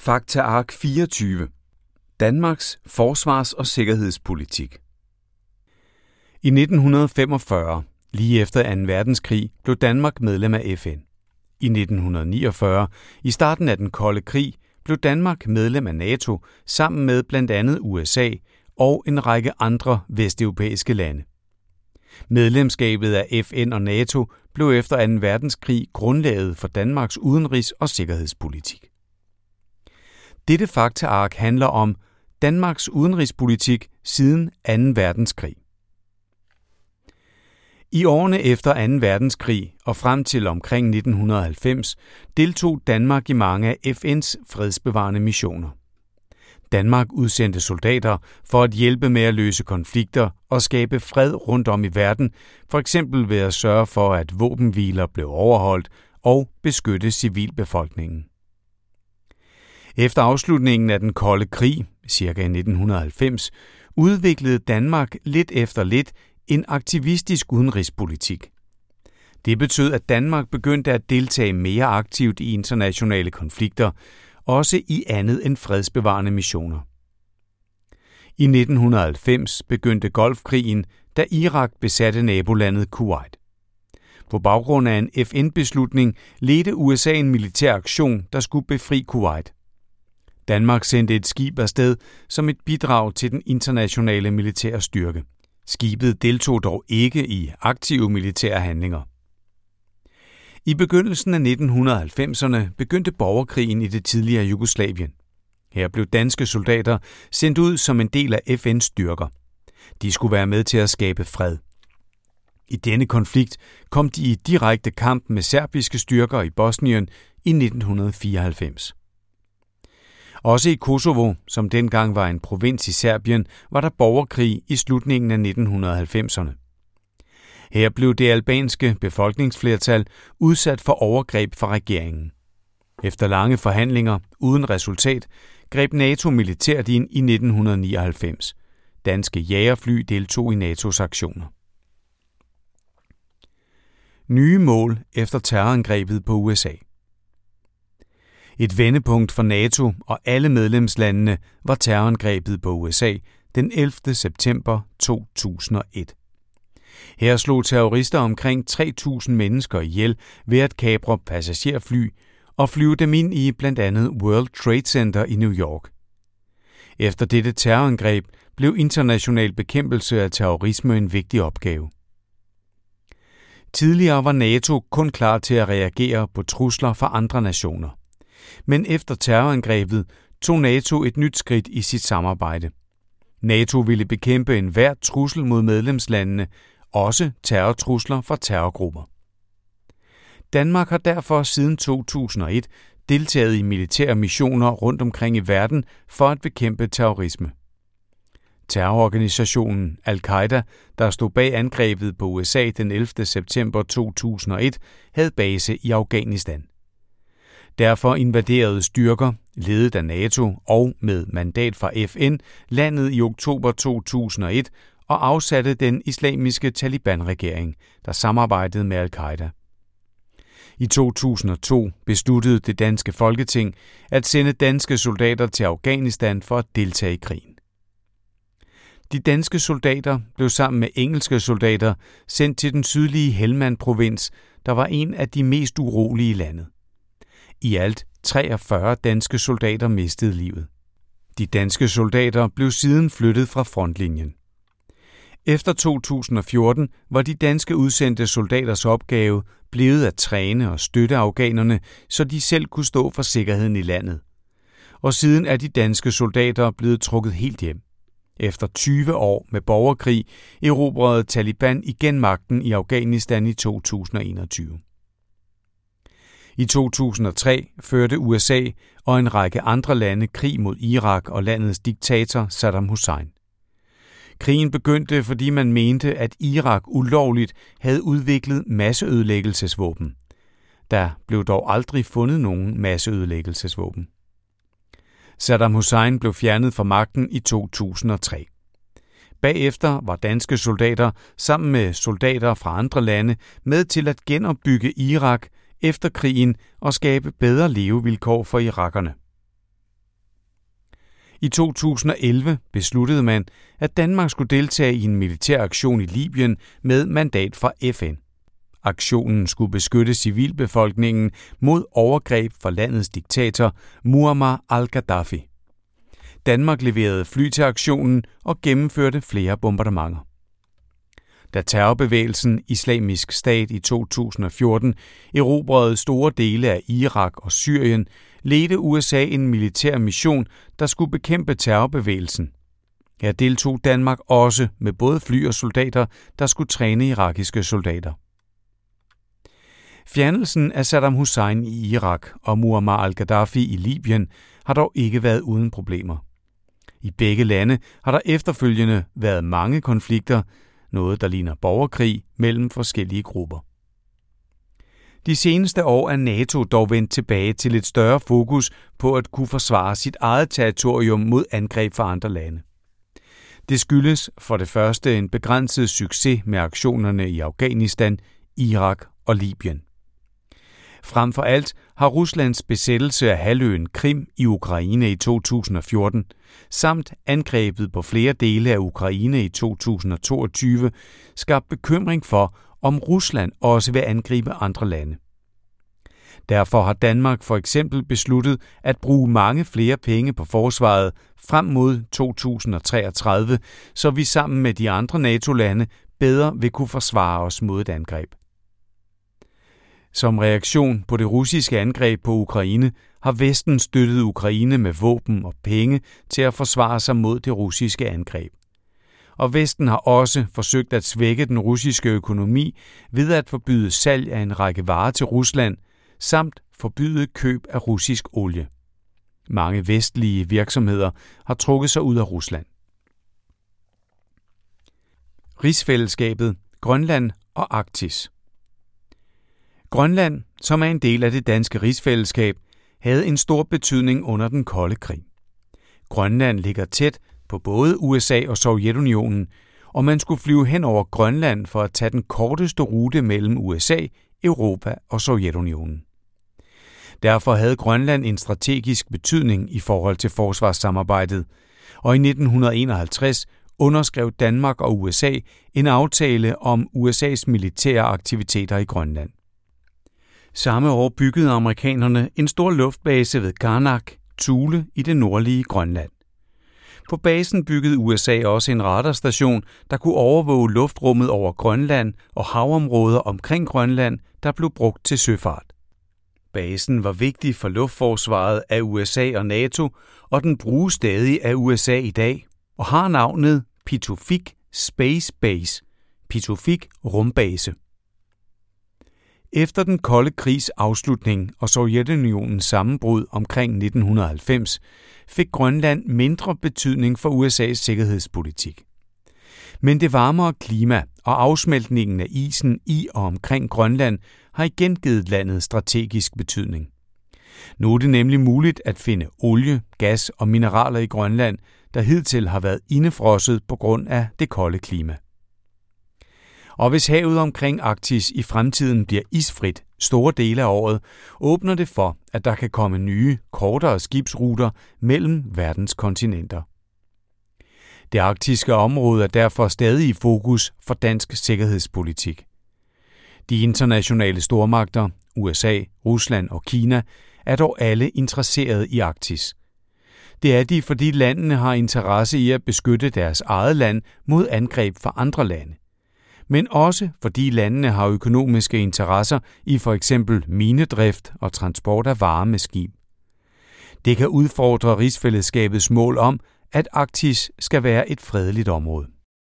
Faktaark 24. Danmarks forsvars- og sikkerhedspolitik. I 1945, lige efter 2. verdenskrig, blev Danmark medlem af FN. I 1949, i starten af den kolde krig, blev Danmark medlem af NATO sammen med blandt andet USA og en række andre vesteuropæiske lande. Medlemskabet af FN og NATO blev efter 2. verdenskrig grundlaget for Danmarks udenrigs- og sikkerhedspolitik. Dette faktaark handler om Danmarks udenrigspolitik siden 2. verdenskrig. I årene efter 2. verdenskrig og frem til omkring 1990 deltog Danmark i mange af FN's fredsbevarende missioner. Danmark udsendte soldater for at hjælpe med at løse konflikter og skabe fred rundt om i verden, f.eks. ved at sørge for, at våbenhviler blev overholdt og beskytte civilbefolkningen. Efter afslutningen af den kolde krig, ca. i 1990, udviklede Danmark lidt efter lidt en aktivistisk udenrigspolitik. Det betød, at Danmark begyndte at deltage mere aktivt i internationale konflikter, også i andet end fredsbevarende missioner. I 1990 begyndte Golfkrigen, da Irak besatte nabolandet Kuwait. På baggrund af en FN-beslutning ledte USA en militær aktion, der skulle befri Kuwait. Danmark sendte et skib afsted som et bidrag til den internationale militære styrke. Skibet deltog dog ikke i aktive militære handlinger. I begyndelsen af 1990'erne begyndte borgerkrigen i det tidligere Jugoslavien. Her blev danske soldater sendt ud som en del af FN's styrker. De skulle være med til at skabe fred. I denne konflikt kom de i direkte kamp med serbiske styrker i Bosnien i 1994. Også i Kosovo, som dengang var en provins i Serbien, var der borgerkrig i slutningen af 1990'erne. Her blev det albanske befolkningsflertal udsat for overgreb fra regeringen. Efter lange forhandlinger uden resultat greb NATO militært ind i 1999. Danske jagerfly deltog i NATO's aktioner. Nye mål efter terrorangrebet på USA. Et vendepunkt for NATO og alle medlemslandene var terrorangrebet på USA den 11. september 2001. Her slog terrorister omkring 3.000 mennesker ihjel ved at kapre passagerfly og flyve dem ind i blandt andet World Trade Center i New York. Efter dette terrorangreb blev international bekæmpelse af terrorisme en vigtig opgave. Tidligere var NATO kun klar til at reagere på trusler fra andre nationer. Men efter terrorangrebet tog NATO et nyt skridt i sit samarbejde. NATO ville bekæmpe enhver trussel mod medlemslandene, også terrortrusler fra terrorgrupper. Danmark har derfor siden 2001 deltaget i militære missioner rundt omkring i verden for at bekæmpe terrorisme. Terrororganisationen Al-Qaida, der stod bag angrebet på USA den 11. september 2001, havde base i Afghanistan. Derfor invaderede styrker, ledet af NATO og med mandat fra FN, landet i oktober 2001 og afsatte den islamiske Taliban-regering, der samarbejdede med Al-Qaida. I 2002 besluttede det danske Folketing at sende danske soldater til Afghanistan for at deltage i krigen. De danske soldater blev sammen med engelske soldater sendt til den sydlige Helmand-provins, der var en af de mest urolige i landet. I alt 43 danske soldater mistede livet. De danske soldater blev siden flyttet fra frontlinjen. Efter 2014 var de danske udsendte soldaters opgave blevet at træne og støtte afghanerne, så de selv kunne stå for sikkerheden i landet. Og siden er de danske soldater blevet trukket helt hjem. Efter 20 år med borgerkrig erobrede Taliban igen magten i Afghanistan i 2021. I 2003 førte USA og en række andre lande krig mod Irak og landets diktator Saddam Hussein. Krigen begyndte, fordi man mente, at Irak ulovligt havde udviklet masseødelæggelsesvåben. Der blev dog aldrig fundet nogen masseødelæggelsesvåben. Saddam Hussein blev fjernet fra magten i 2003. Bagefter var danske soldater sammen med soldater fra andre lande med til at genopbygge Irak efter krigen og skabe bedre levevilkår for irakerne. I 2011 besluttede man, at Danmark skulle deltage i en militær aktion i Libyen med mandat fra FN. Aktionen skulle beskytte civilbefolkningen mod overgreb fra landets diktator Muammar al-Gaddafi. Danmark leverede fly til aktionen og gennemførte flere bombardementer. Da terrorbevægelsen Islamisk Stat i 2014 erobrede store dele af Irak og Syrien, ledte USA en militær mission, der skulle bekæmpe terrorbevægelsen. Her deltog Danmark også med både fly og soldater, der skulle træne irakiske soldater. Fjernelsen af Saddam Hussein i Irak og Muammar al-Gaddafi i Libyen har dog ikke været uden problemer. I begge lande har der efterfølgende været mange konflikter, noget der ligner borgerkrig mellem forskellige grupper. De seneste år er NATO dog vendt tilbage til et større fokus på at kunne forsvare sit eget territorium mod angreb fra andre lande. Det skyldes for det første en begrænset succes med aktionerne i Afghanistan, Irak og Libyen. Frem for alt har Ruslands besættelse af halvøen Krim i Ukraine i 2014, samt angrebet på flere dele af Ukraine i 2022, skabt bekymring for, om Rusland også vil angribe andre lande. Derfor har Danmark for eksempel besluttet at bruge mange flere penge på forsvaret frem mod 2033, så vi sammen med de andre NATO-lande bedre vil kunne forsvare os mod et angreb. Som reaktion på det russiske angreb på Ukraine har Vesten støttet Ukraine med våben og penge til at forsvare sig mod det russiske angreb. Og Vesten har også forsøgt at svække den russiske økonomi ved at forbyde salg af en række varer til Rusland, samt forbyde køb af russisk olie. Mange vestlige virksomheder har trukket sig ud af Rusland. Rigsfællesskabet, Grønland og Arktis. Grønland, som er en del af det danske rigsfællesskab, havde en stor betydning under den kolde krig. Grønland ligger tæt på både USA og Sovjetunionen, og man skulle flyve hen over Grønland for at tage den korteste rute mellem USA, Europa og Sovjetunionen. Derfor havde Grønland en strategisk betydning i forhold til forsvarssamarbejdet, og i 1951 underskrev Danmark og USA en aftale om USA's militære aktiviteter i Grønland. Samme år byggede amerikanerne en stor luftbase ved Qaanaaq, Thule i det nordlige Grønland. På basen byggede USA også en radarstation, der kunne overvåge luftrummet over Grønland og havområder omkring Grønland, der blev brugt til søfart. Basen var vigtig for luftforsvaret af USA og NATO, og den bruges stadig af USA i dag, og har navnet Pituffik Space Base, Pituffik Rumbase. Efter den kolde krigs afslutning og Sovjetunionens sammenbrud omkring 1990, fik Grønland mindre betydning for USA's sikkerhedspolitik. Men det varmere klima og afsmeltningen af isen i og omkring Grønland har igen givet landet strategisk betydning. Nu er det nemlig muligt at finde olie, gas og mineraler i Grønland, der hidtil har været indefrosset på grund af det kolde klima. Og hvis havet omkring Arktis i fremtiden bliver isfrit store dele af året, åbner det for, at der kan komme nye, kortere skibsruter mellem verdens kontinenter. Det arktiske område er derfor stadig i fokus for dansk sikkerhedspolitik. De internationale stormagter, USA, Rusland og Kina, er dog alle interesserede i Arktis. Det er de, fordi landene har interesse i at beskytte deres eget land mod angreb fra andre lande. Men også fordi landene har økonomiske interesser i for eksempel minedrift og transport af varer med skib. Det kan udfordre rigsfællesskabets mål om, at Arktis skal være et fredeligt område.